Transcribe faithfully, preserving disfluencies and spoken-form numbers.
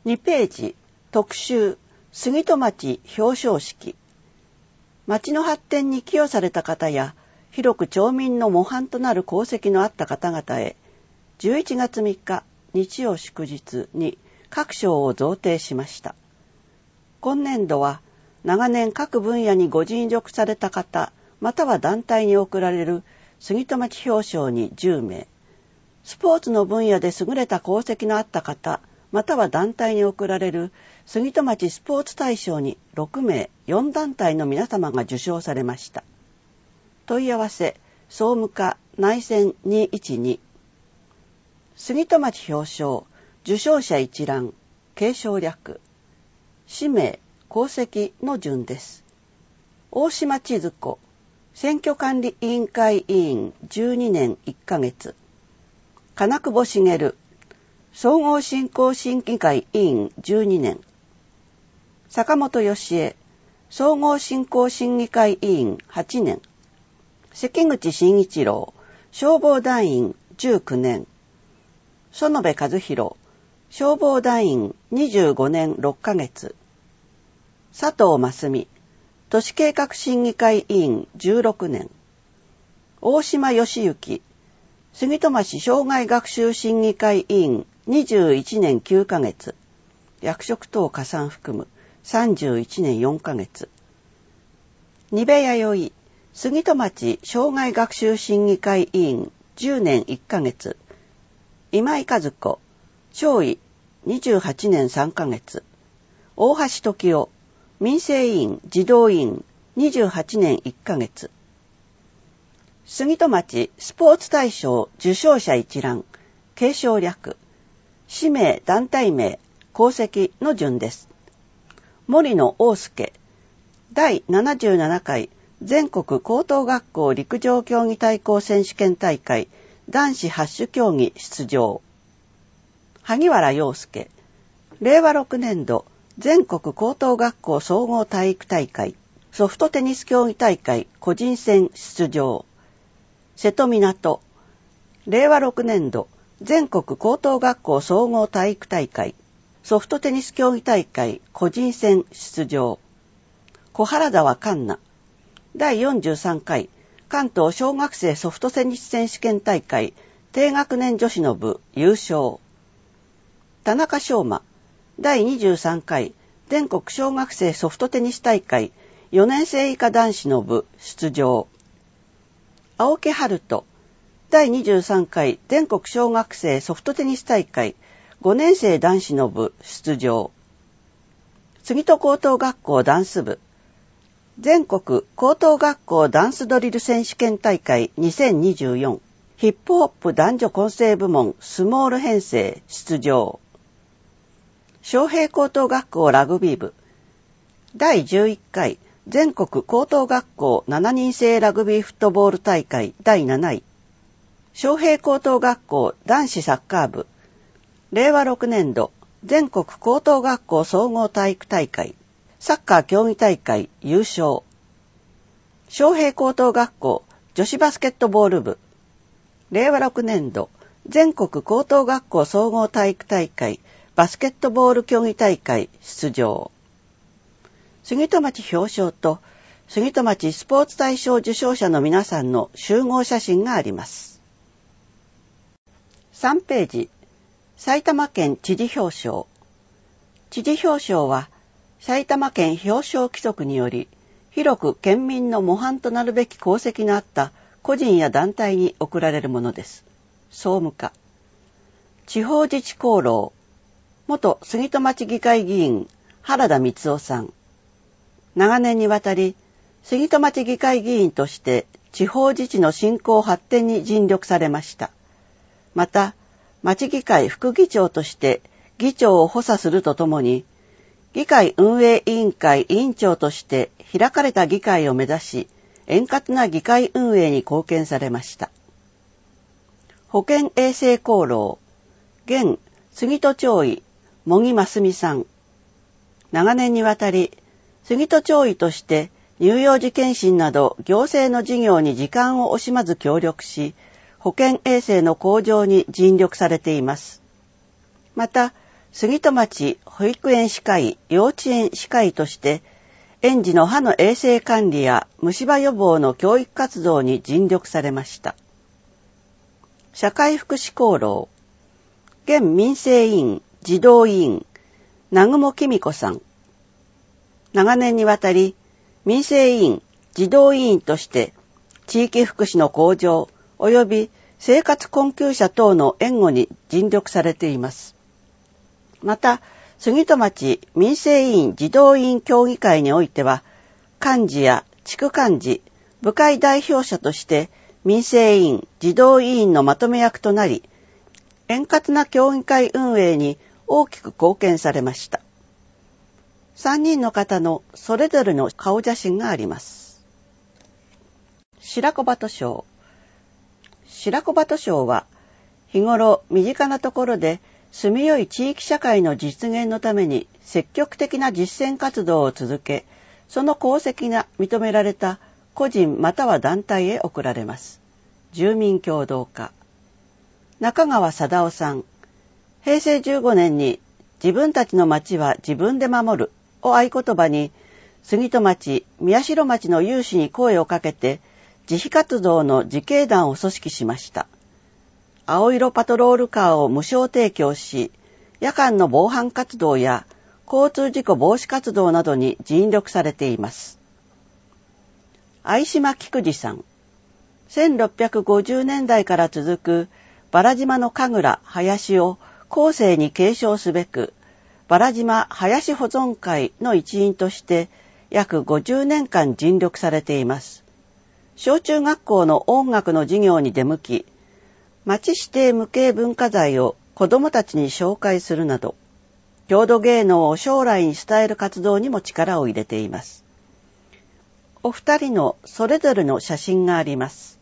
にページ特集杉戸町表彰式。町の発展に寄与された方や広く町民の模範となる功績のあった方々へじゅういちがつみっか日曜祝日に各賞を贈呈しました。今年度は長年各分野にご尽力された方または団体に贈られる杉戸町表彰にじゅうめい、スポーツの分野で優れた功績のあった方または団体に贈られる杉戸町スポーツ大賞にろくめい、よんだんたいの皆様が受賞されました。問い合わせ総務課内線にいちに。杉戸町表彰受賞者一覧継承略氏名功績の順です。大島千鶴子選挙管理委員会委員じゅうにねんいっかげつ、金久保茂総合振興審議会委員じゅうにねん、坂本義恵総合振興審議会委員はちねん、関口真一郎消防団員じゅうきゅうねん、園部和弘消防団員にじゅうごねんろっかげつ、佐藤真澄都市計画審議会委員じゅうろくねん、大島義行杉戸町障害学習審議会委員にじゅういちねんきゅうかげつ、役職等加算含むさんじゅういちねんよんかげつ、にべやよい杉戸町障害学習審議会委員じゅうねんいっかげつ、今井和子町委にじゅうはちねんさんかげつ、大橋時夫民生委員児童委員にじゅうはちねんいっかげつ。杉戸町スポーツ大賞受賞者一覧継承略氏名団体名功績の順です。森野大輔だいななじゅうななかい全国高等学校陸上競技対抗選手権大会男子八種競技出場。萩原洋介れいわろくねんど全国高等学校総合体育大会ソフトテニス競技大会個人戦出場。瀬戸湊れいわろくねんど全国高等学校総合体育大会ソフトテニス競技大会個人戦出場。小原沢環奈だいよんじゅうさんかい関東小学生ソフトテニス選手権大会低学年女子の部優勝。田中翔馬だいにじゅうさんかい全国小学生ソフトテニス大会よねんせい以下男子の部出場。青木春人だいにじゅうさんかい全国小学生ソフトテニス大会ごねんせい男子の部出場。杉戸高等学校ダンス部全国高等学校ダンスドリル選手権大会にせんにじゅうよんヒップホップ男女混成部門スモール編成出場。昌平高等学校ラグビー部だいじゅういっかい全国高等学校しちにんせいラグビーフットボール大会だいなない。昌平高等学校男子サッカー部れいわろくねんど全国高等学校総合体育大会サッカー競技大会優勝。昌平高等学校女子バスケットボール部れいわろくねんど全国高等学校総合体育大会バスケットボール競技大会出場。杉戸町表彰と杉戸町スポーツ大賞受賞者の皆さんの集合写真があります。さんページ埼玉県知事表彰。知事表彰は埼玉県表彰規則により広く県民の模範となるべき功績のあった個人や団体に贈られるものです。総務課地方自治功労元杉戸町議会議員原田光夫さん。長年にわたり杉戸町議会議員として地方自治の振興発展に尽力されました。また町議会副議長として議長を補佐するとともに議会運営委員会委員長として開かれた議会を目指し円滑な議会運営に貢献されました。保健衛生功労現杉戸町委茂木真澄さん。長年にわたり杉戸町委として乳幼児健診など行政の事業に時間を惜しまず協力し保健衛生の向上に尽力されています。また杉戸町保育園歯科医、幼稚園歯科医として、園児の歯の衛生管理や虫歯予防の教育活動に尽力されました。社会福祉功労、現民生委員、児童委員、南雲紀美子さん。長年にわたり、民生委員、児童委員として、地域福祉の向上及び生活困窮者等の援護に尽力されています。また、杉戸町民生委員児童委員協議会においては、幹事や地区幹事、部会代表者として民生委員児童委員のまとめ役となり、円滑な協議会運営に大きく貢献されました。さんにんの方のそれぞれの顔写真があります。白子鳩賞。白子鳩賞は、日頃身近なところで住みよい地域社会の実現のために積極的な実践活動を続け、その功績が認められた個人または団体へ贈られます。住民協働課。中川貞夫さん。へいせいじゅうごねんに自分たちの町は自分で守るを合言葉に、杉戸町、宮代町の有志に声をかけて、自費活動の自警団を組織しました。青色パトロールカーを無償提供し、夜間の防犯活動や交通事故防止活動などに尽力されています。相島菊次さん。せんろっぴゃくごじゅうねんだいから続く原島の神楽、林を後世に継承すべく、原島林保存会の一員として約ごじゅうねんかん尽力されています。小中学校の音楽の授業に出向き、町指定無形文化財を子どもたちに紹介するなど、郷土芸能を将来に伝える活動にも力を入れています。お二人のそれぞれの写真があります。